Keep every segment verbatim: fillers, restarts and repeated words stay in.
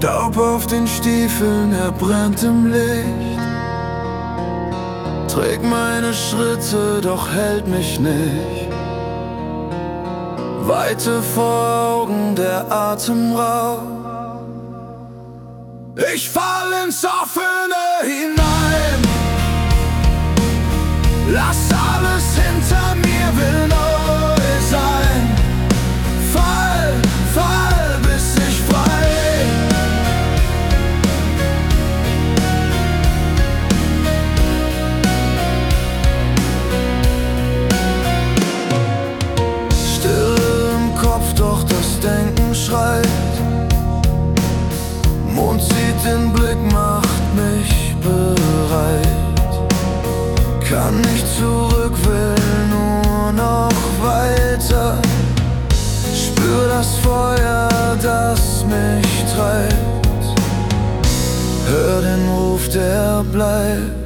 Staub auf den Stiefeln, er brennt im Licht. Trägt meine Schritte, doch hält mich nicht. Weite vor Augen, der Atem raubt. Ich fall ins Offene hinein. Lass alles hinter mir, will neu sein. Fall, fall, bis ich frei. Stille im Kopf, doch das Denken schreit. Mond zieht den Blick, macht mich bereit. Kann nicht zurück, will nur noch weiter. Spür das Feuer, das mich treibt. Hör den Ruf, der bleibt.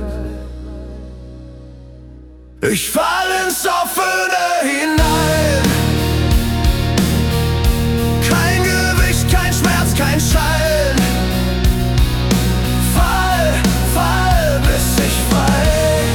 Ich fall ins Offene hinein. Kein Gewicht, kein Schmerz, kein Schein. Fall, fall, bis ich frei.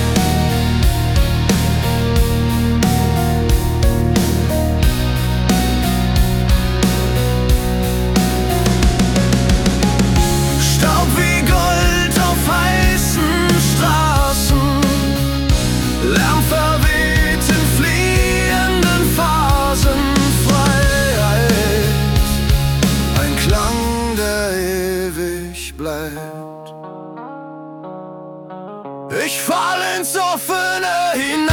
Staub wie Gold auf heißen Straßen. Lärm verweht in fliehenden Phasen. Freiheit, ein Klang, der ewig bleibt. Ich fall ins Offene hinein.